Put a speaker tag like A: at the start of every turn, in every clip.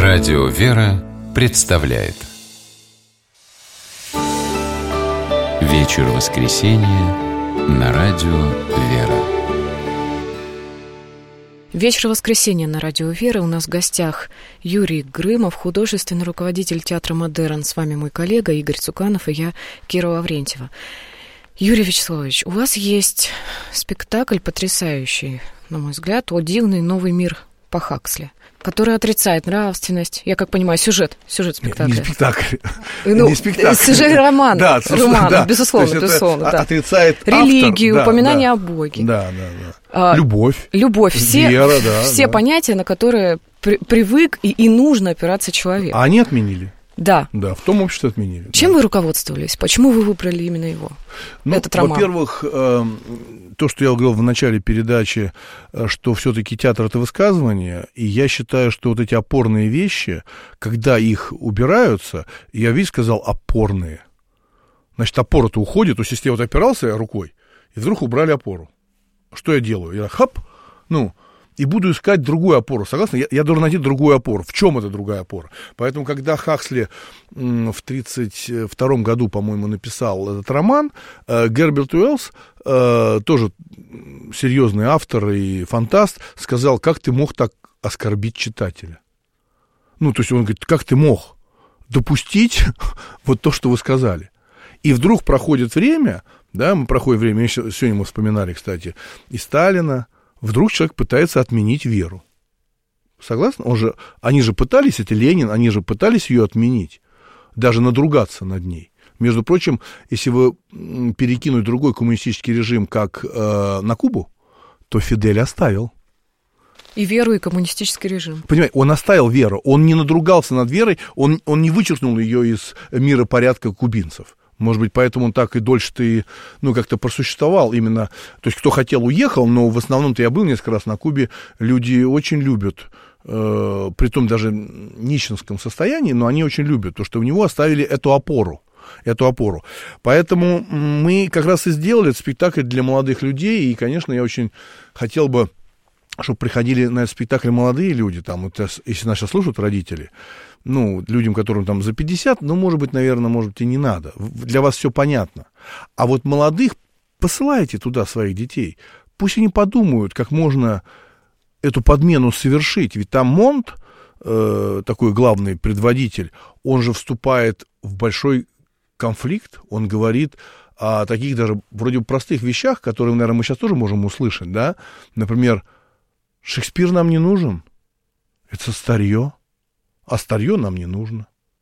A: Радио «Вера» представляет вечер воскресенья на радио «Вера».
B: Вечер воскресенья на радио «Вера». У нас в гостях Юрий Грымов, художественный руководитель театра «Модерн». С вами мой коллега Игорь Цуканов и я, Кира Лаврентьева. Юрий Вячеславович, у вас есть спектакль потрясающий, на мой взгляд, «О дивный новый мир» по Хаксли, который отрицает нравственность. Я как понимаю, сюжет спектакля.
C: Не спектакль.
B: Не
C: спектакль.
B: Сюжет романа.
C: Да,
B: да. Безусловно. Да.
C: Отрицает
B: религию,
C: автор,
B: упоминание о Боге.
C: Да. Любовь.
B: Вера, все
C: да.
B: понятия, на которые привык и нужно опираться человек.
C: А они отменили.
B: Да.
C: Да, в том обществе отменили.
B: Чем вы руководствовались? Почему вы выбрали именно его? Этот роман?
C: Во-первых, то, что я говорил в начале передачи, что все-таки театр — это высказывание, и я считаю, что вот эти опорные вещи, когда их убираются, я ведь сказал опорные. Значит, опора-то уходит, то есть если я вот опирался рукой, и вдруг убрали опору. Что я делаю? Я хап, и буду искать другую опору. Согласны? Я должен найти другую опору. В чем эта другая опора? Поэтому, когда Хаксли в 1932 году, по-моему, написал этот роман, Герберт Уэллс, тоже серьезный автор и фантаст, сказал: как ты мог так оскорбить читателя? То есть он говорит: как ты мог допустить вот то, что вы сказали? И вдруг проходит время, мы проходим время, сегодня мы вспоминали, кстати, и Сталина. Вдруг человек пытается отменить веру. Согласны? Они же пытались, это Ленин, они же пытались ее отменить, даже надругаться над ней. Между прочим, если вы перекинуть другой коммунистический режим, как на Кубу, то Фидель оставил.
B: И веру, и коммунистический режим.
C: Понимаете, он оставил веру, он не надругался над верой, он не вычеркнул ее из миропорядка кубинцев. Может быть, поэтому он так и дольше-то и, как-то просуществовал именно. То есть, кто хотел, уехал, но в основном-то я был несколько раз на Кубе, люди очень любят, притом даже в нищенском состоянии, но они очень любят, то, что у него оставили эту опору. Поэтому мы как раз и сделали этот спектакль для молодых людей, и, конечно, я очень хотел бы, чтобы приходили на этот спектакль молодые люди, если нас сейчас слушают родители, людям, которым за 50, может быть, и не надо. Для вас все понятно. А вот молодых посылайте туда своих детей. Пусть они подумают, как можно эту подмену совершить. Ведь там Монт, такой главный предводитель, он же вступает в большой конфликт. Он говорит о таких даже вроде простых вещах, которые, наверное, мы сейчас тоже можем услышать. Да? Например, Шекспир нам не нужен. Это старье. А старье нам не нужно.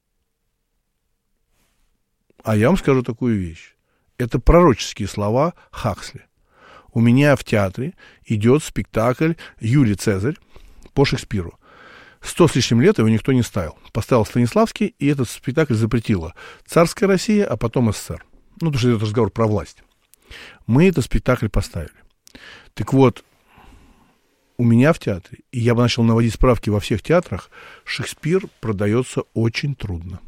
C: А я вам скажу такую вещь. Это пророческие слова Хаксли. У меня в театре идет спектакль «Юлий Цезарь» по Шекспиру. 100 с лишним лет его никто не ставил. Поставил Станиславский, и этот спектакль запретила царская Россия, а потом СССР. Потому что идет разговор про власть. Мы этот спектакль поставили. Так вот, у меня в театре, и я бы начал наводить справки во всех театрах, Шекспир продается очень трудно.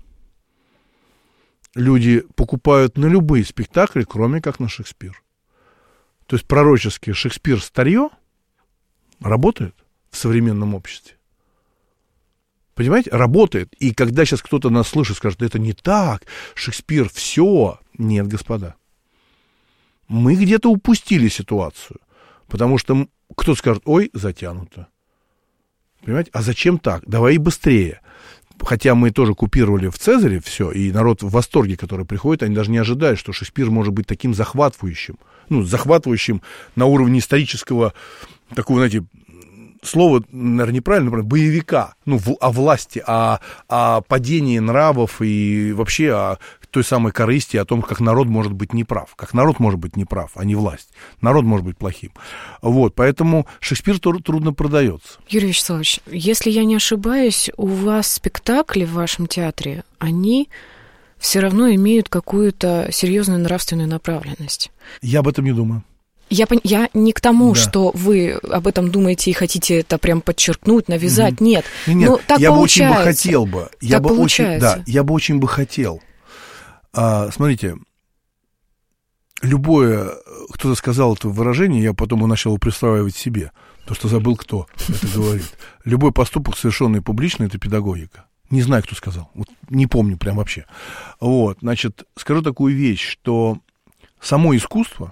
C: Люди покупают на любые спектакли, кроме как на Шекспир. То есть пророческий Шекспир старье работает в современном обществе. Понимаете? Работает. И когда сейчас кто-то нас слышит, скажет: это не так, Шекспир все. Нет, господа. Мы где-то упустили ситуацию. Потому что кто-то скажет: ой, затянуто. Понимаете? А зачем так? Давай и быстрее. Хотя мы тоже купировали в «Цезаре» все, и народ в восторге, который приходит, они даже не ожидают, что Шекспир может быть таким захватывающим. Захватывающим на уровне исторического, такого, знаете, слово, наверное, неправильно, боевика. О власти, о падении нравов и вообще о той самой корысти, о том, как народ может быть неправ. Как народ может быть неправ, а не власть. Народ может быть плохим. Поэтому Шекспир трудно продается.
B: Юрий Вячеславович, если я не ошибаюсь, у вас спектакли в вашем театре, они все равно имеют какую-то серьезную нравственную направленность. Я
C: об этом не думаю.
B: Я не к тому, что вы об этом думаете и хотите это прям подчеркнуть, навязать. Нет. Так
C: я
B: получается.
C: Бы очень бы хотел бы.
B: Я бы
C: очень бы хотел. Смотрите, любое, кто-то сказал это выражение, я потом начал его присваивать себе. То, что забыл кто это говорит. Любой поступок, совершенный публично, это педагогика. Не знаю, кто сказал. Вот, не помню прям вообще. Вот, значит, скажу такую вещь, что само искусство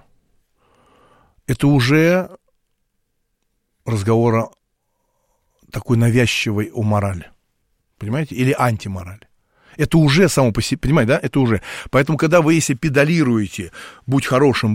C: — это уже разговор такой навязчивый о морали. Понимаете? Или антиморали. Это уже само по себе, понимаете, да? Это уже. Поэтому, когда вы, если педалируете «будь хорошим»,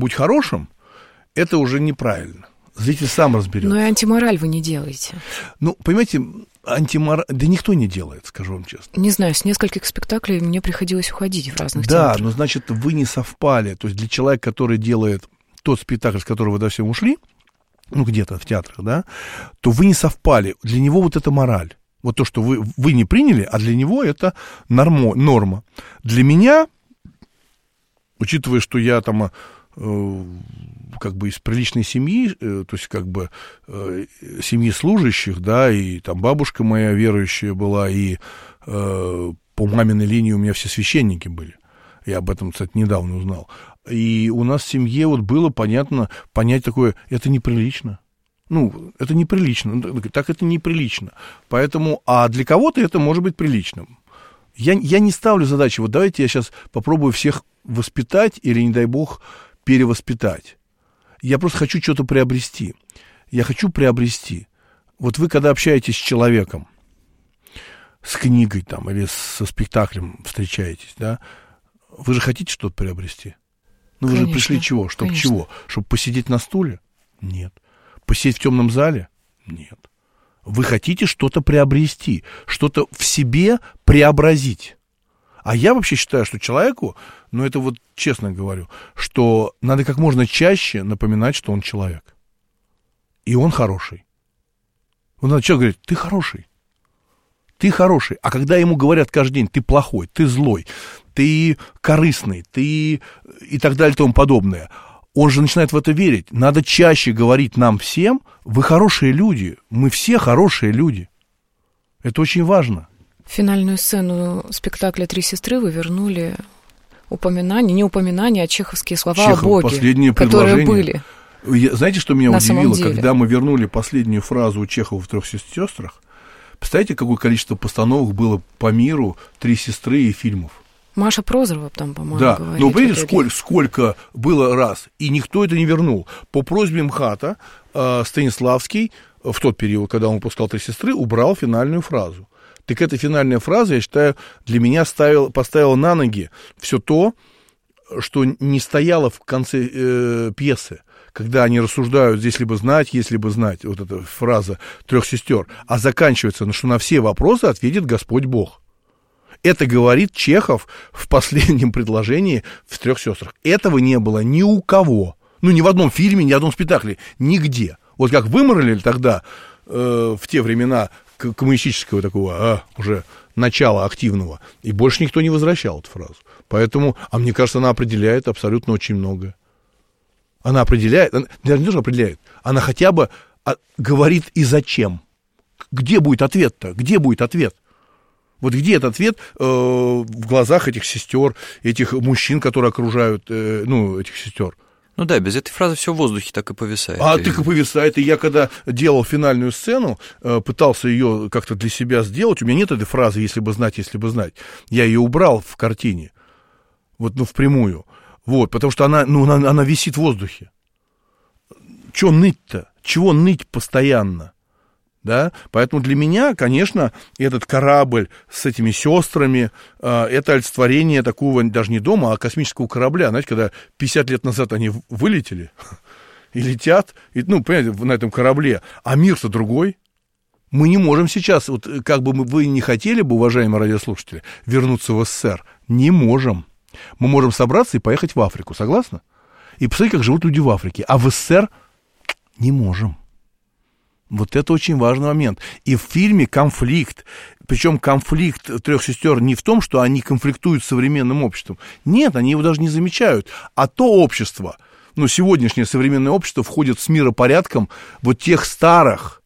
C: это уже неправильно. Зритель сам разберется.
B: Но и антимораль вы не делаете.
C: Ну, понимаете, антимораль... Да никто не делает, скажу вам честно.
B: Не знаю, с нескольких спектаклей мне приходилось уходить в разных театрах.
C: Да, но значит, вы не совпали. То есть для человека, который делает тот спектакль, с которого вы до всего ушли, ну, где-то в театрах, да, то вы не совпали. Для него вот это мораль. Вот то, что вы не приняли, а для него это норма. Для меня, учитывая, что я там... как бы из приличной семьи, то есть как бы семьи служащих, да, и там бабушка моя верующая была, и по маминой линии у меня все священники были. Я об этом, кстати, недавно узнал. И у нас в семье вот было понять такое, это неприлично. Ну, это неприлично, так это неприлично. Поэтому, а для кого-то это может быть приличным. Я не ставлю задачи, вот давайте я сейчас попробую всех воспитать или, не дай бог, перевоспитать. Я просто хочу что-то приобрести. Я хочу приобрести. Вот вы, когда общаетесь с человеком, с книгой там, или со спектаклем встречаетесь, да, вы же хотите что-то приобрести? Ну, вы же пришли чего? Чтобы чего? Чтобы посидеть на стуле? Нет. Посидеть в темном зале? Нет. Вы хотите что-то приобрести, что-то в себе преобразить. А я вообще считаю, что человеку, ну это вот честно говорю, что надо как можно чаще напоминать, что он человек. И он хороший. Вот надо человеку говорить, ты хороший. Ты хороший. А когда ему говорят каждый день, ты плохой, ты злой, ты корыстный, ты и так далее и тому подобное, он же начинает в это верить. Надо чаще говорить нам всем, вы хорошие люди, мы все хорошие люди. Это очень важно.
B: Финальную сцену спектакля «Три сестры» вы вернули не упоминание, а чеховские слова о Боге, которые были.
C: Знаете, что меня удивило? Когда мы вернули последнюю фразу у Чехова в «Трех сестрах», представляете, какое количество постановок было по миру «Три сестры» и фильмов?
B: Маша Прозорова там, по-моему,
C: да.
B: говорит.
C: Но понимаете, сколько было раз, и никто это не вернул. По просьбе МХАТа Станиславский в тот период, когда он выпускал «Три сестры», убрал финальную фразу. Так эта финальная фраза, я считаю, для меня поставила на ноги все то, что не стояло в конце пьесы, когда они рассуждают «здесь либо знать, есть либо знать», вот эта фраза «Трех сестер», а заканчивается, что на все вопросы ответит Господь Бог. Это говорит Чехов в последнем предложении в «Трех сестрах». Этого не было ни у кого. Ну, ни в одном фильме, ни в одном спектакле. Нигде. Вот как выморали тогда, в те времена, коммунистического такого, уже начала активного, и больше никто не возвращал эту фразу. Поэтому, мне кажется, она определяет абсолютно очень многое. Она определяет, даже не то, что определяет, она хотя бы говорит и зачем. Где будет ответ-то? Где будет ответ? Вот где этот ответ в глазах этих сестер, этих мужчин, которые окружают, этих сестер?
D: Ну да, без этой фразы все в воздухе так и повисает.
C: Так и повисает. И я когда делал финальную сцену, пытался ее как-то для себя сделать, у меня нет этой фразы «если бы знать, если бы знать». Я ее убрал в картине, впрямую. Вот, потому что она висит в воздухе. Чего ныть-то? Чего ныть постоянно? Да? Поэтому для меня, конечно, этот корабль с этими сестрами, это олицетворение такого даже не дома, а космического корабля. Знаете, когда 50 лет назад они вылетели и летят, понимаете, на этом корабле, а мир-то другой. Мы не можем сейчас, вот как бы вы не хотели бы, уважаемые радиослушатели, вернуться в СССР, не можем. Мы можем собраться и поехать в Африку, согласны? И посмотреть, как живут люди в Африке. А в СССР не можем. Вот это очень важный момент. И в фильме конфликт. Причем конфликт «Трех сестер» не в том, что они конфликтуют с современным обществом. Нет, они его даже не замечают. А то общество, сегодняшнее современное общество входит с миропорядком вот тех старых,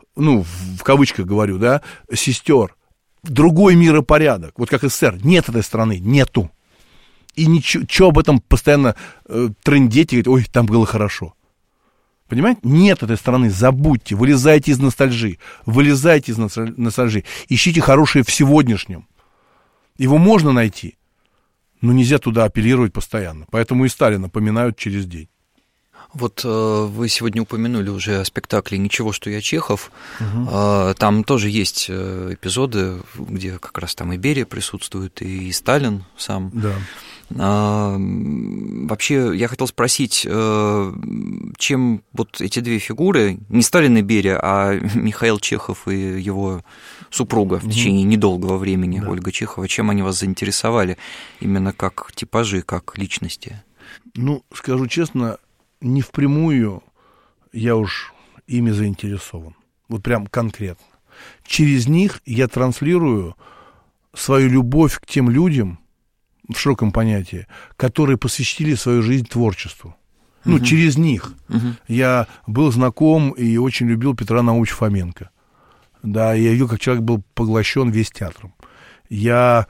C: в кавычках говорю, да, сестер. Другой миропорядок. Вот как СССР. Нет этой страны. Нету. И ничего об этом постоянно трындеть и говорить, ой, там было хорошо. Понимаете? Нет этой стороны, забудьте, вылезайте из ностальжи, ищите хорошее в сегодняшнем. Его можно найти, но нельзя туда апеллировать постоянно. Поэтому и Сталина поминают через день.
D: Вот вы сегодня упомянули уже о спектакле «Ничего, что я Чехов». Угу. Там тоже есть эпизоды, где как раз там и Берия присутствует, и Сталин сам.
C: Да.
D: Вообще, я хотел спросить, чем вот эти две фигуры, не Сталин и Берия, а Михаил Чехов и его супруга в течение недолгого времени, да. Ольга Чехова, чем они вас заинтересовали именно как типажи, как личности?
C: Ну, скажу честно, не впрямую я уж ими заинтересован. Вот прям конкретно. Через них я транслирую свою любовь к тем людям, в широком понятии, которые посвятили свою жизнь творчеству. Ну, через них. Я был знаком и очень любил Петра Наумовича Фоменко. Да, я видел, как человек был поглощен весь театром. Я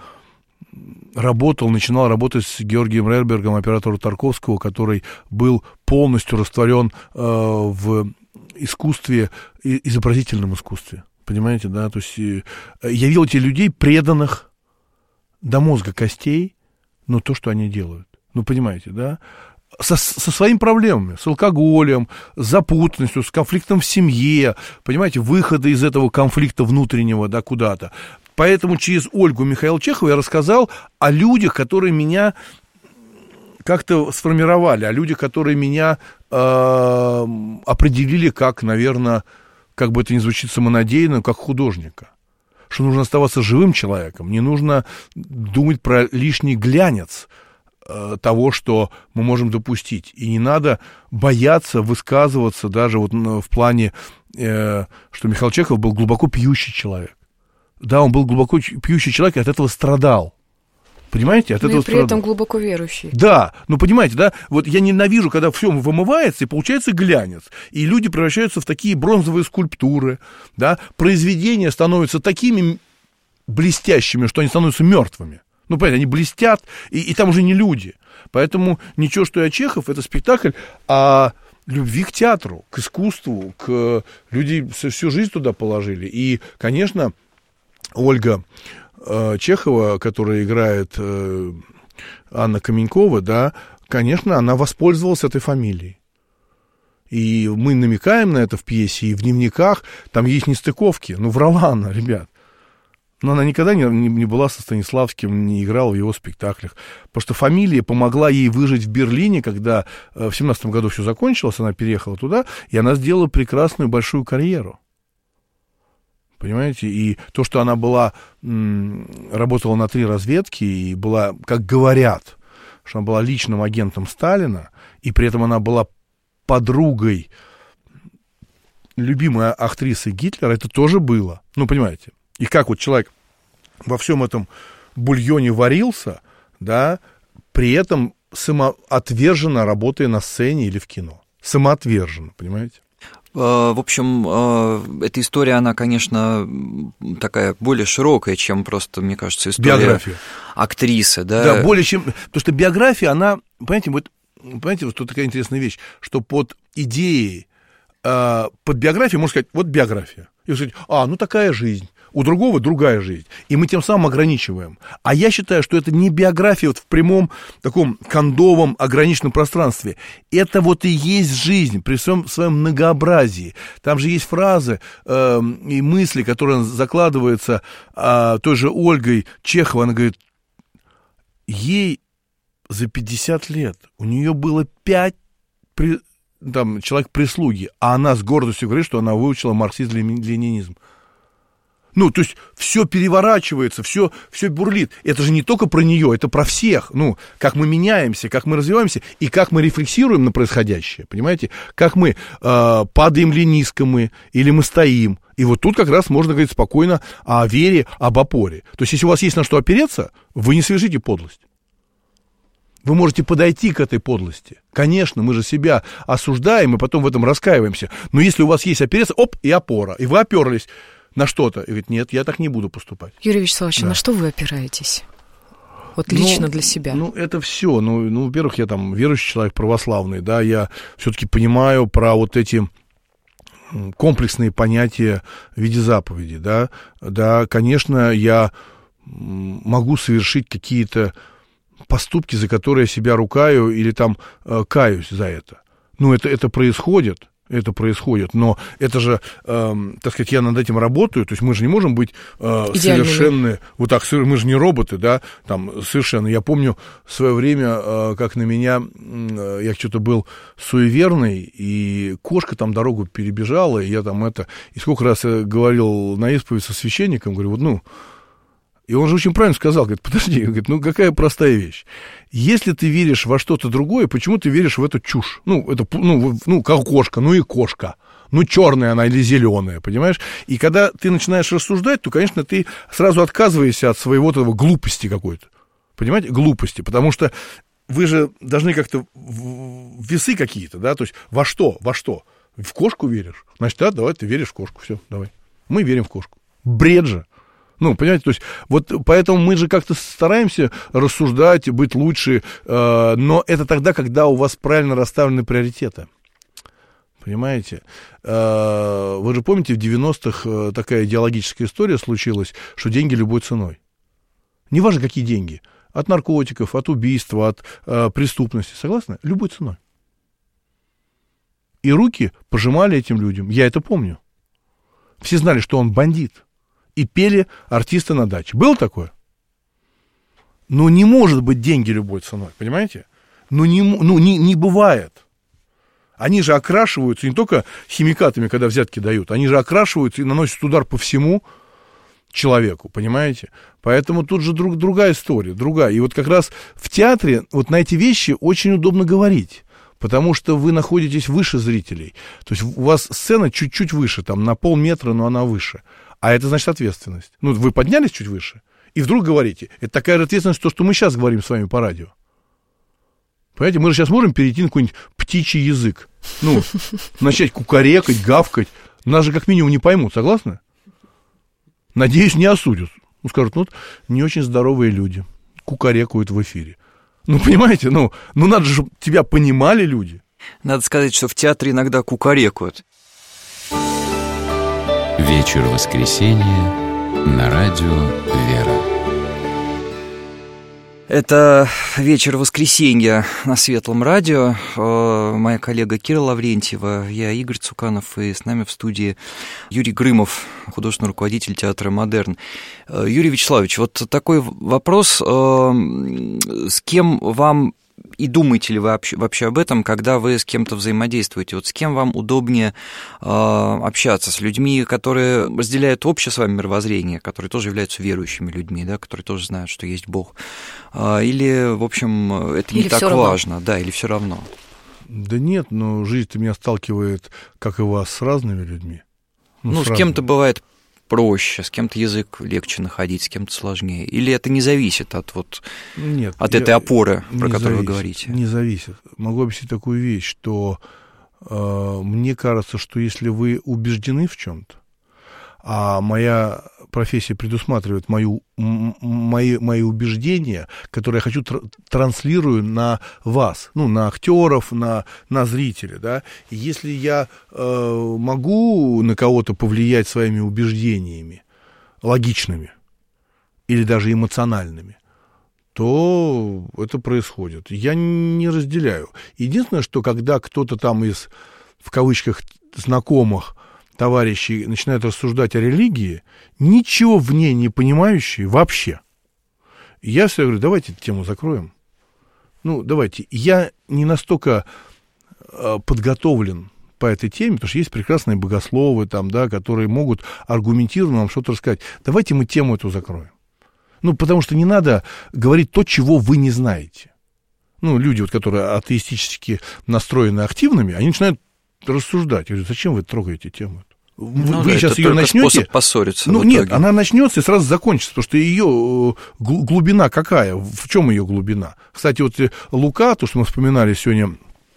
C: начинал работать с Георгием Рербергом, оператором Тарковского, который был полностью растворен в искусстве, изобразительном искусстве. Понимаете, да? То есть я видел этих людей, преданных до мозга костей, но то, что они делают. Ну, понимаете, да? Со своими проблемами, с алкоголем, с запутанностью, с конфликтом в семье, понимаете, выхода из этого конфликта внутреннего, да, куда-то. Поэтому через Ольгу Михаила Чехова я рассказал о людях, которые меня как-то сформировали, о людях, которые меня определили как, наверное, как бы это ни звучит самонадеянно, как художника. Что нужно оставаться живым человеком, не нужно думать про лишний глянец того, что мы можем допустить. И не надо бояться высказываться даже вот в плане, что Михаил Чехов был глубоко пьющий человек. Да, он был глубоко пьющий человек и от этого страдал. Понимаете? От этого
B: и при этом глубоко верующий.
C: Да, ну понимаете, да, вот я ненавижу, когда все вымывается, и получается глянец, и люди превращаются в такие бронзовые скульптуры, да, произведения становятся такими блестящими, что они становятся мертвыми. Ну, понятно, они блестят, и там уже не люди. Поэтому «Ничего, что я Чехов» — это спектакль о любви к театру, к искусству, люди всю жизнь туда положили. И, конечно, Ольга Чехова, которая играет Анна Каменькова, да, конечно, она воспользовалась этой фамилией. И мы намекаем на это в пьесе, и в дневниках, там есть нестыковки. Ну, врала она, ребят. Но она никогда не была со Станиславским, не играла в его спектаклях. Потому что фамилия помогла ей выжить в Берлине, когда в 17 году все закончилось, она переехала туда, и она сделала прекрасную большую карьеру. Понимаете? И то, что она работала на 3 разведки, и была, как говорят, что она была личным агентом Сталина, и при этом она была подругой любимой актрисы Гитлера, это тоже было. Ну, понимаете? И как вот человек во всем этом бульоне варился, да, при этом самоотверженно работая на сцене или в кино. Самоотверженно, понимаете?
D: В общем, эта история, она, конечно, такая более широкая, чем просто, мне кажется, история
C: биография
D: актрисы. Да?
C: Да, более чем... Потому что биография, она, понимаете, вот тут такая интересная вещь, что под идеей, под биографией можно сказать, вот биография. И сказать, ну такая жизнь. У другого другая жизнь. И мы тем самым ограничиваем. А я считаю, что это не биография вот в прямом таком кондовом ограниченном пространстве. Это вот и есть жизнь при всем своем многообразии. Там же есть фразы и мысли, которые закладываются той же Ольгой Чеховой. Она говорит, ей за 50 лет, у нее было 5 человек прислуги, а она с гордостью говорит, что она выучила марксизм-ленинизм. Ну, то есть все переворачивается, все бурлит. Это же не только про нее, это про всех. Ну, как мы меняемся, как мы развиваемся и как мы рефлексируем на происходящее, понимаете? Как мы падаем ли низко мы, или мы стоим. И вот тут как раз можно говорить спокойно о вере, об опоре. То есть если у вас есть на что опереться, вы не совершите подлость. Вы можете подойти к этой подлости. Конечно, мы же себя осуждаем и потом в этом раскаиваемся. Но если у вас есть опереться, и опора, и вы оперлись на что-то. И говорит, нет, я так не буду поступать.
B: Юрий Вячеславович, на что вы опираетесь? Вот лично для себя.
C: Это все. Во-первых, я там верующий человек, православный, да, я все-таки понимаю про вот эти комплексные понятия в виде заповеди, да. Да, конечно, я могу совершить какие-то поступки, за которые я себя рукаю или там каюсь за это. Это происходит. Это происходит, но это же, так сказать, я над этим работаю, то есть мы же не можем быть совершенны, вот так, мы же не роботы, да, там, совершенно. Я помню в свое время, как на меня, я что-то был суеверный, и кошка там дорогу перебежала, и я там и сколько раз я говорил на исповедь со священником, говорю, и он же очень правильно сказал, говорит, подожди, говорит, какая простая вещь. Если ты веришь во что-то другое, почему ты веришь в эту чушь? Как кошка, и кошка. Черная она или зеленая, понимаешь? И когда ты начинаешь рассуждать, то, конечно, ты сразу отказываешься от своего этого глупости какой-то. Понимаете? Глупости. Потому что вы же должны как-то весы какие-то, да? То есть во что? В кошку веришь? Значит, да, давай ты веришь в кошку. Все, давай. Мы верим в кошку. Бред же. Понимаете, то есть, вот поэтому мы же как-то стараемся рассуждать, быть лучше, но это тогда, когда у вас правильно расставлены приоритеты. Понимаете? Вы же помните, в 90-х такая идеологическая история случилась, что деньги любой ценой. Неважно, какие деньги. От наркотиков, от убийства, от преступности. Согласны? Любой ценой. И руки пожимали этим людям. Я это помню. Все знали, что он бандит. И пели артисты на даче. Было такое? Не может быть деньги любой ценой, понимаете? Не бывает. Они же окрашиваются не только химикатами, когда взятки дают, они же окрашиваются и наносят удар по всему человеку, понимаете? Поэтому тут же другая история, другая. И вот как раз в театре вот на эти вещи очень удобно говорить. Потому что вы находитесь выше зрителей. То есть у вас сцена чуть-чуть выше, там на полметра, но она выше. А это значит ответственность. Вы поднялись чуть выше, и вдруг говорите, это такая же ответственность, то, что мы сейчас говорим с вами по радио. Понимаете, мы же сейчас можем перейти на какой-нибудь птичий язык. Начать кукарекать, гавкать. Нас же как минимум не поймут, согласны? Надеюсь, не осудят. Скажут, не очень здоровые люди. Кукарекают в эфире. Понимаете, надо же, чтобы тебя понимали люди.
D: Надо сказать, что в театре иногда кукарекают.
A: Вечер воскресенья на радио «Вера».
D: Это вечер воскресенья на Светлом радио. Моя коллега Кира Лаврентьева, я Игорь Цуканов, и с нами в студии Юрий Грымов, художественный руководитель театра «Модерн». Юрий Вячеславович, вот такой вопрос. С кем вам и думаете ли вы вообще об этом, когда вы с кем-то взаимодействуете? Вот с кем вам удобнее общаться? С людьми, которые разделяют общее с вами мировоззрение, которые тоже являются верующими людьми, да, которые тоже знают, что есть Бог? Или, в общем, это не так важно? Да, или все равно?
C: Да нет, но жизнь-то меня сталкивает, как и вас, с разными людьми.
D: С кем-то бывает проще, с кем-то язык легче находить, с кем-то сложнее? Или это не зависит от этой опоры, про которую вы говорите?
C: Не зависит. Могу объяснить такую вещь, что мне кажется, что если вы убеждены в чем-то, а моя профессия предусматривает мои убеждения, которые я хочу транслирую на вас, на актеров, на зрителя, да. И если я могу на кого-то повлиять своими убеждениями, логичными или даже эмоциональными, то это происходит. Я не разделяю. Единственное, что когда кто-то там из, в кавычках, знакомых товарищи начинают рассуждать о религии, ничего в ней не понимающие вообще. Я всегда говорю, давайте эту тему закроем. Давайте. Я не настолько подготовлен по этой теме, потому что есть прекрасные богословы, там, да, которые могут аргументированно вам что-то рассказать. Давайте мы тему эту закроем. Потому что не надо говорить то, чего вы не знаете. Люди, которые атеистически настроены активными, они начинают рассуждать. Я говорю, зачем вы трогаете тему? Вы сейчас ее начнете.
D: Способ поссориться.
C: Нет, она начнется и сразу закончится, потому что ее глубина какая? В чем ее глубина? Кстати, вот Лука, то, что мы вспоминали сегодня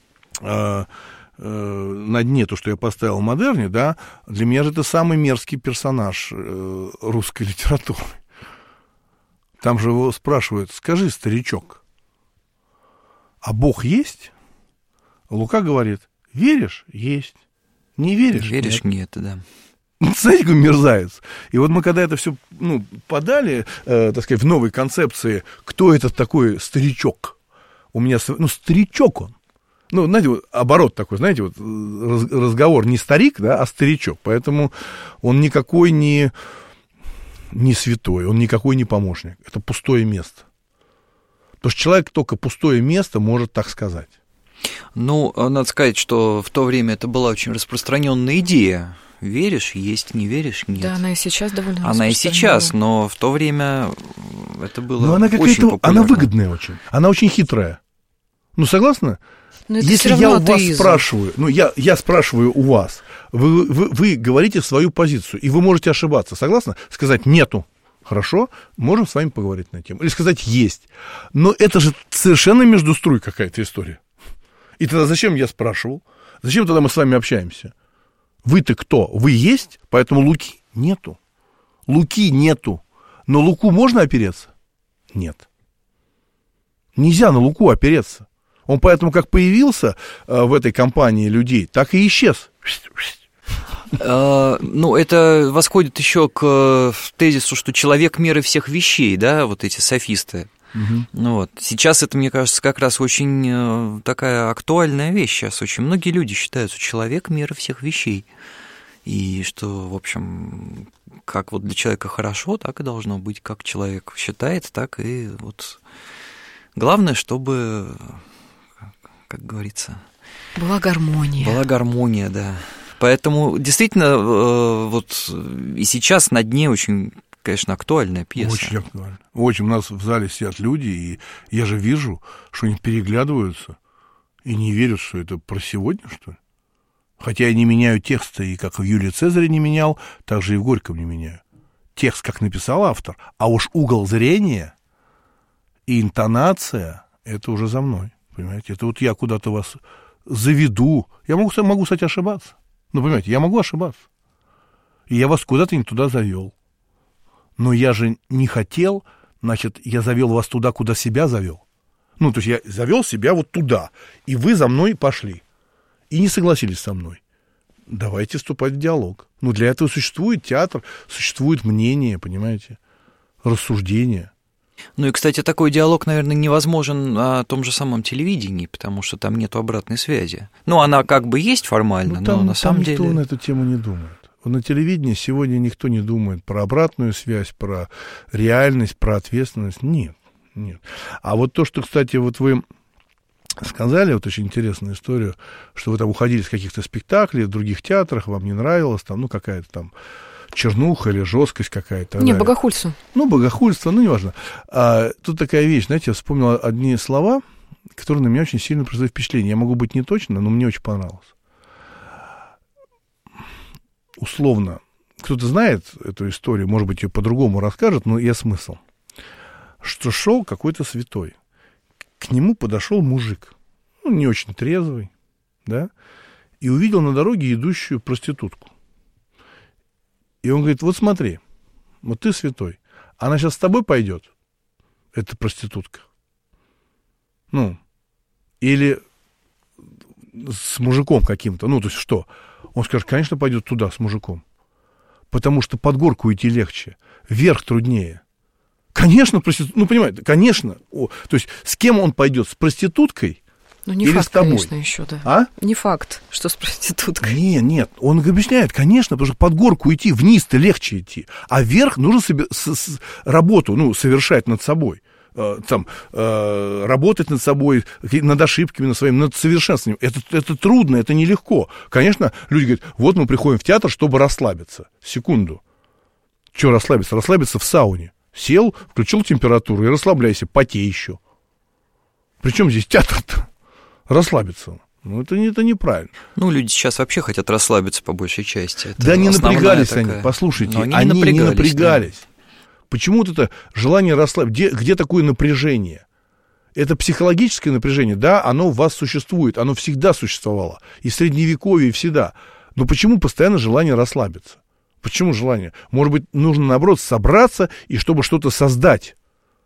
C: на дне, то, что я поставил в «Модерне», да, для меня же это самый мерзкий персонаж русской литературы. Там же его спрашивают: скажи, старичок, а Бог есть? Лука говорит: веришь? Есть. Не веришь?
D: Веришь? Нет, да.
C: Знаете, какой мерзавец. И вот мы когда это все подали, так сказать, в новой концепции, кто этот такой старичок? У меня, старичок он. Знаете, вот оборот такой, знаете, вот разговор не старик, да, а старичок. Поэтому он никакой не святой, он никакой не помощник. Это пустое место. Потому что человек только пустое место может так сказать.
D: Надо сказать, что в то время это была очень распространенная идея. Веришь, есть, не веришь, нет.
B: Да, она и сейчас довольно распространенная.
D: Она и сейчас, но в то время это было
C: она
D: очень популярно.
C: Она выгодная очень, она очень хитрая. Согласны? Если я у вас спрашиваю, я спрашиваю у вас, вы говорите свою позицию, и вы можете ошибаться, согласны? Сказать «нету». Хорошо, можем с вами поговорить на тему. Или сказать «есть». Но это же совершенно между струй какая-то история. И тогда зачем я спрашивал? Зачем тогда мы с вами общаемся? Вы-то кто? Вы есть? Поэтому Луки нету. Луки нету. Но Луку можно опереться? Нет. Нельзя на Луку опереться. Он поэтому как появился в этой компании людей, так и исчез.
D: Это восходит еще к тезису, что человек меры всех вещей, да, вот эти софисты. Угу. Сейчас это, мне кажется, как раз очень такая актуальная вещь. Сейчас очень многие люди считают, что человек мера всех вещей. И что, в общем, как вот для человека хорошо, так и должно быть. Как человек считает, так и вот. Главное, чтобы, как говорится...
B: Была гармония.
D: Была гармония, да. Поэтому действительно вот и сейчас на дне очень, конечно, актуальная пьеса.
C: Очень актуальна. Очень. У нас в зале сидят люди, и я же вижу, что они переглядываются и не верят, что это про сегодня, что ли. Хотя я не меняю текста, и как в Юлии Цезаре не менял, так же и в Горьком не меняю. Текст, как написал автор, а уж угол зрения и интонация — это уже за мной, понимаете. Это вот я куда-то вас заведу. Я могу, кстати, ошибаться. Понимаете, я могу ошибаться. И я вас куда-то не туда завел. Но я же не хотел, значит, я завел вас туда, куда себя завел. То есть я завел себя вот туда, и вы за мной пошли. И не согласились со мной. Давайте вступать в диалог. Для этого существует театр, существует мнение, понимаете, рассуждение.
D: И, кстати, такой диалог, наверное, невозможен на том же самом телевидении, потому что там нету обратной связи. Она как бы есть формально, но на самом деле...
C: Никто на эту тему не думает. На телевидении сегодня никто не думает про обратную связь, про реальность, про ответственность. Нет. А вот то, что, кстати, вот вы сказали, вот очень интересную историю, что вы там уходили с каких-то спектаклей в других театрах, вам не нравилось, там, какая-то там чернуха или жесткость какая-то.
B: Не, богохульство.
C: Богохульство, неважно. Тут такая вещь, знаете, я вспомнил одни слова, которые на меня очень сильно произвели впечатление. Я могу быть не точно, но мне очень понравилось. Условно, кто-то знает эту историю, может быть, ее по-другому расскажет, но есть смысл. Что шел какой-то святой. К нему подошел мужик, не очень трезвый, да, и увидел на дороге идущую проститутку. И он говорит: вот смотри, вот ты святой, она сейчас с тобой пойдет, эта проститутка. Или с мужиком каким-то, то есть что? Он скажет: конечно, пойдет туда с мужиком, потому что под горку идти легче, вверх труднее. Конечно, понимаете, конечно. То есть с кем он пойдет, с проституткой?
B: Не
C: или
B: факт,
C: с тобой?
B: Конечно, еще, да. Не факт, что с проституткой.
C: Нет, он объясняет, конечно, потому что под горку идти, вниз-то легче идти, а вверх нужно работу, совершать над собой. Работать над собой, над ошибками, над своим, над совершенствованием. Это трудно, это нелегко. Конечно, люди говорят: вот мы приходим в театр, чтобы расслабиться. Секунду. Что расслабиться? Расслабиться в сауне. Сел, включил температуру и расслабляйся, потей еще. Причем здесь театр-то? Расслабиться. Это неправильно.
D: Люди сейчас вообще хотят расслабиться по большей части. Это
C: да не напрягались такая... они, послушайте, они не напрягались. Да. Почему вот это желание расслабиться? Где такое напряжение? Это психологическое напряжение, да, оно в вас существует, оно всегда существовало, и в Средневековье, и всегда. Но почему постоянно желание расслабиться? Почему желание? Может быть, нужно, наоборот, собраться, и чтобы что-то создать.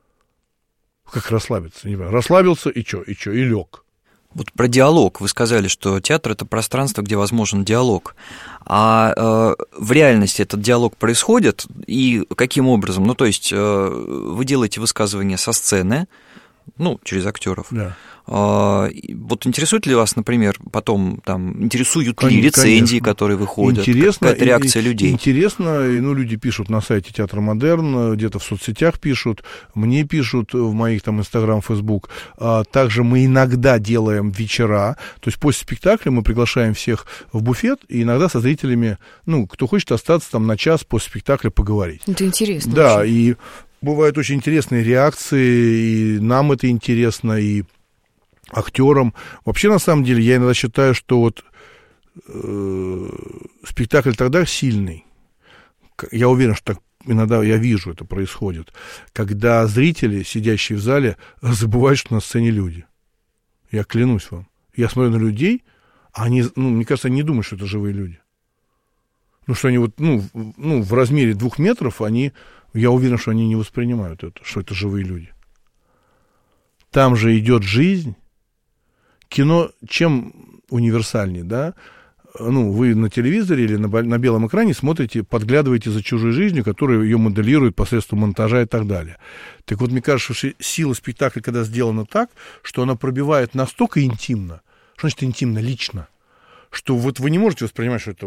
C: Как расслабиться? Не понимаю. Расслабился и лег.
D: Вот про диалог. Вы сказали, что театр – это пространство, где возможен диалог. А в реальности этот диалог происходит? И каким образом? Ну, то есть вы делаете высказывания со сцены, через актеров.
C: Да.
D: Вот интересует ли вас, например, потом интересуют ли рецензии, которые выходят?
C: Интересно,
D: какая-то реакция людей?
C: Интересно, люди пишут на сайте Театра Модерн, где-то в соцсетях пишут, мне пишут в моих Инстаграм, Фейсбук. Также мы иногда делаем вечера, то есть после спектакля мы приглашаем всех в буфет, и иногда со зрителями, кто хочет остаться на час после спектакля поговорить.
B: Это интересно.
C: Да,
B: очень.
C: И бывают очень интересные реакции, и нам это интересно, и актерам. Вообще, на самом деле, я иногда считаю, что спектакль тогда сильный. Я уверен, что так иногда я вижу, это происходит, когда зрители, сидящие в зале, забывают, что на сцене люди. Я клянусь вам. Я смотрю на людей, а они, мне кажется, они не думают, что это живые люди. Что они в размере 2 метров, я уверен, что они не воспринимают это, что это живые люди. Там же идет жизнь. Кино чем универсальнее, да? Вы на телевизоре или на белом экране смотрите, подглядываете за чужой жизнью, которая ее моделирует посредством монтажа и так далее. Так вот, мне кажется, что сила спектакля, когда сделана так, что она пробивает настолько интимно, что значит интимно, лично, что вы не можете воспринимать, что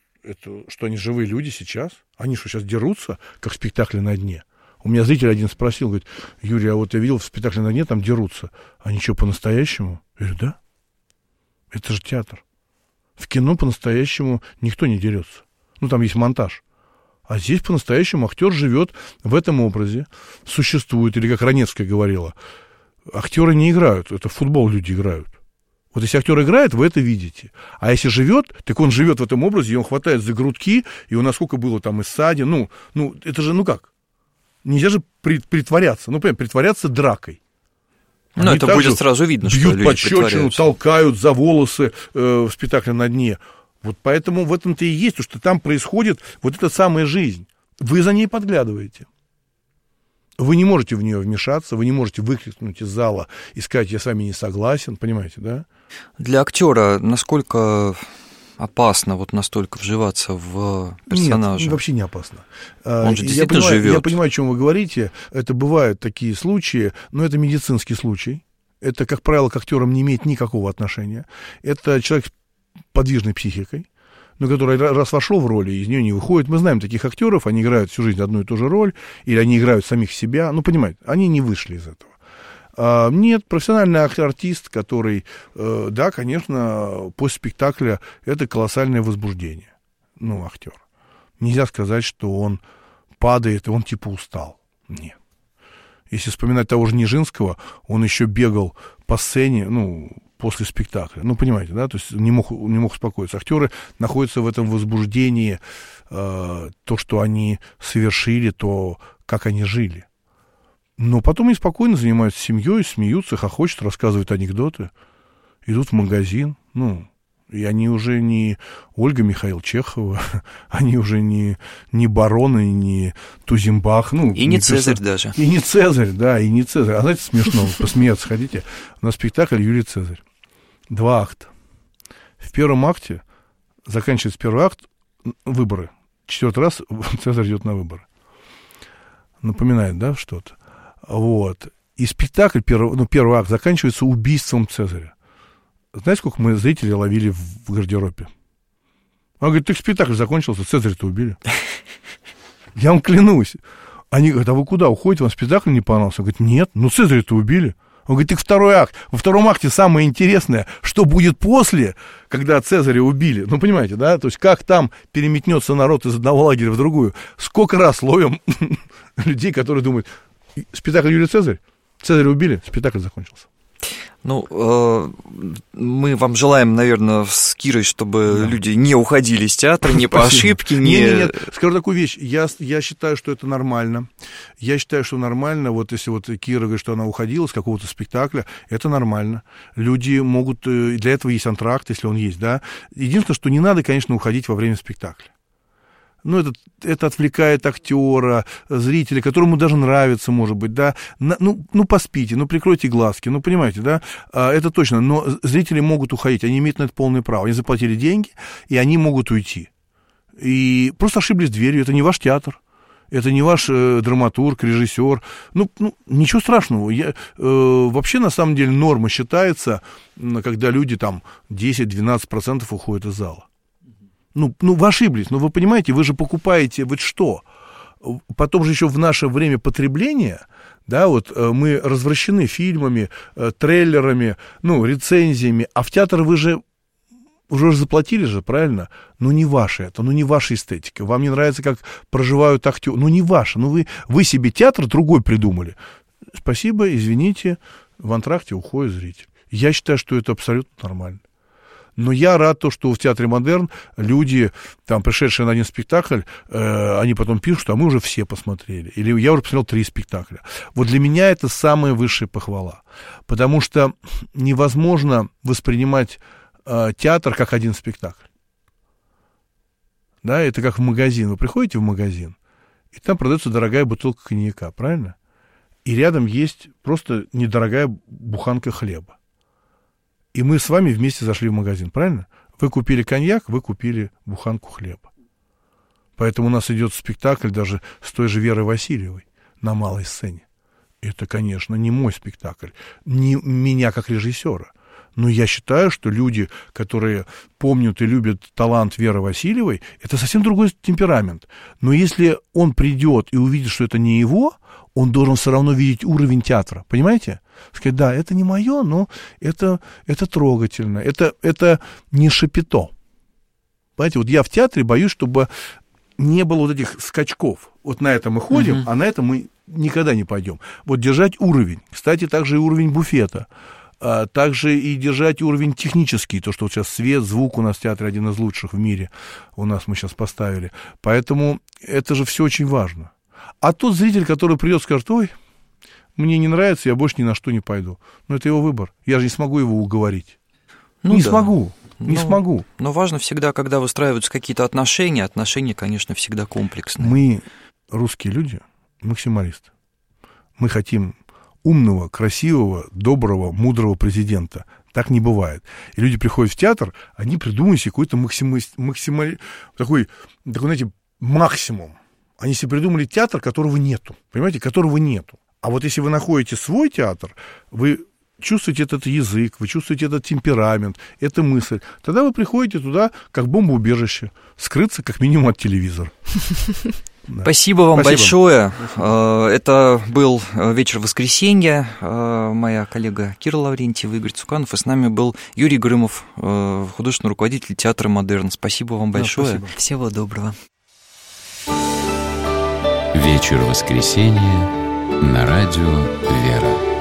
C: что они живые люди сейчас. Они что, сейчас дерутся, как в спектакле «На дне»? У меня зритель один спросил, говорит: Юрий, а я видел в спектакле «На дне», там дерутся. Они что, по-настоящему? Я говорю: да. Это же театр. В кино по-настоящему никто не дерется. Там есть монтаж. А здесь по-настоящему актер живет в этом образе, существует. Или, как Раневская говорила, актеры не играют, это в футбол люди играют. Вот если актер играет, вы это видите. А если живет, так он живет в этом образе, и он хватает за грудки, и у нас сколько было там из сади. Это же, как? Нельзя же притворяться. Притворяться дракой.
D: Это будет сразу видно, что люди
C: пощечину,
D: притворяются.
C: толкают за волосы в спектакле «На дне». Вот поэтому в этом-то и есть, что там происходит вот эта самая жизнь. Вы за ней подглядываете. Вы не можете в нее вмешаться, вы не можете выкрикнуть из зала и сказать: я с вами не согласен, понимаете, да?
D: Для актера насколько опасно настолько вживаться в персонажа?
C: Нет, вообще не опасно.
D: Он же действительно живет.
C: Я понимаю, о чем вы говорите. Это бывают такие случаи, но это медицинский случай. Это, как правило, к актерам не имеет никакого отношения. Это человек с подвижной психикой, который раз вошел в роль и из нее не выходит. Мы знаем таких актеров, они играют всю жизнь одну и ту же роль, или они играют самих себя. Понимаете, они не вышли из этого. Нет, профессиональный артист, который, да, конечно, после спектакля это колоссальное возбуждение. Актер. Нельзя сказать, что он падает, и он устал. Нет. Если вспоминать того же Нижинского, он еще бегал по сцене, после спектакля. Понимаете, да? То есть не мог успокоиться. Актеры находятся в этом возбуждении, то, что они совершили, то, как они жили. Но потом они спокойно занимаются семьей, смеются, хохочут, рассказывают анекдоты, идут в магазин. И они уже не Ольга Михаил Чехова, они уже не бароны, не Тузембах.
D: И не Цезарь даже.
C: И не Цезарь, да, и не Цезарь. А знаете, смешно, посмеяться хотите? У нас спектакль «Юлий Цезарь». 2 акта. В первом акте, заканчивается первый акт, выборы. 4-й раз Цезарь идет на выборы. Напоминает, да, что-то? Вот. И спектакль, первый акт, заканчивается убийством Цезаря. Знаете, сколько мы зрителей ловили в гардеробе? Он говорит: так спектакль закончился, Цезаря-то убили. Я вам клянусь. Они говорят: а вы куда уходите, вам спектакль не понравился? Он говорит: нет, Цезаря-то убили. Он говорит: так второй акт. Во втором акте самое интересное, что будет после, когда Цезаря убили. Понимаете, да? То есть как там переметнется народ из одного лагеря в другую. Сколько раз ловим людей, которые думают: спектакль «Юлий Цезарь», Цезаря убили, спектакль закончился.
D: Мы вам желаем, наверное, с Кирой, чтобы люди не уходили из театра, не по ошибке, не...
C: Нет. Скажу такую вещь. Я считаю, что это нормально. Я считаю, что нормально, если Кира говорит, что она уходила с какого-то спектакля, это нормально. Люди могут... Для этого есть антракт, если он есть, да. Единственное, что не надо, конечно, уходить во время спектакля. ну, это отвлекает актера, зрителя, которому даже нравится, может быть, да, ну, поспите, ну, прикройте глазки, ну, понимаете, да, это точно, но зрители могут уходить, они имеют на это полное право, они заплатили деньги, и они могут уйти, и просто ошиблись дверью, это не ваш театр. Это не ваш драматург, режиссер. Ну, ничего страшного. Вообще, на самом деле, норма считается, когда люди там 10-12% уходят из зала. Ну, вы ошиблись. Но вы понимаете, вы же покупаете вот что? Потом же еще в наше время потребления, да, вот мы развращены фильмами, трейлерами, ну, рецензиями, а в театр вы же уже заплатили же, правильно? Ну, не ваше это, ну, не ваша эстетика. Вам не нравится, как проживают актеры. Ну, не ваше. Ну, вы себе театр другой придумали. Спасибо, извините, в антракте уходит зритель. Я считаю, что это абсолютно нормально. Но я рад, что в Театре Модерн люди, там, пришедшие на один спектакль, они потом пишут, а мы уже все посмотрели. Или я уже посмотрел 3 спектакля. Вот для меня это самая высшая похвала. Потому что невозможно воспринимать театр как один спектакль. Да, это как в магазин. Вы приходите в магазин, и там продается дорогая бутылка коньяка, правильно? И рядом есть просто недорогая буханка хлеба. И мы с вами вместе зашли в магазин, правильно? Вы купили коньяк, вы купили буханку хлеба. Поэтому у нас идет спектакль даже с той же Верой Васильевой на малой сцене. Это, конечно, не мой спектакль, не меня как режиссера. Но я считаю, что люди, которые помнят и любят талант Веры Васильевой, это совсем другой темперамент. Но если он придет и увидит, что это не его, он должен все равно видеть уровень театра. Понимаете? Сказать, да, это не мое, но это трогательно. Это не шапито. Понимаете, вот я в театре боюсь, чтобы не было вот этих скачков. Вот на это мы ходим, а на это мы никогда не пойдем. Вот держать уровень. Кстати, также и уровень буфета. Также и держать уровень технический, то, что вот сейчас свет, звук у нас в театре один из лучших в мире, у нас мы сейчас поставили. Поэтому это же все очень важно. А тот зритель, который придет, скажет, ой, мне не нравится, я больше ни на что не пойду. Но это его выбор, я же не смогу его уговорить. Не смогу.
D: Но важно всегда, когда выстраиваются какие-то отношения, конечно, всегда комплексные.
C: Мы, русские люди, максималисты. Мы хотим умного, красивого, доброго, мудрого президента. Так не бывает. И люди приходят в театр, они придумывают себе какой-то такой, знаете, максимум. Они себе придумали театр, которого нету. Понимаете, которого нету. А вот если вы находите свой театр, вы чувствуете этот язык, вы чувствуете этот темперамент, эту мысль, тогда вы приходите туда как бомбоубежище, скрыться как минимум от телевизора.
D: Да. Спасибо вам большое. Это был вечер воскресенья. Моя коллега Кира Лаврентьева, Игорь Цуканов, и с нами был Юрий Грымов, художественный руководитель Театра Модерн. Спасибо вам большое.
C: Спасибо.
D: Всего доброго.
A: Вечер воскресенья на радио «Вера».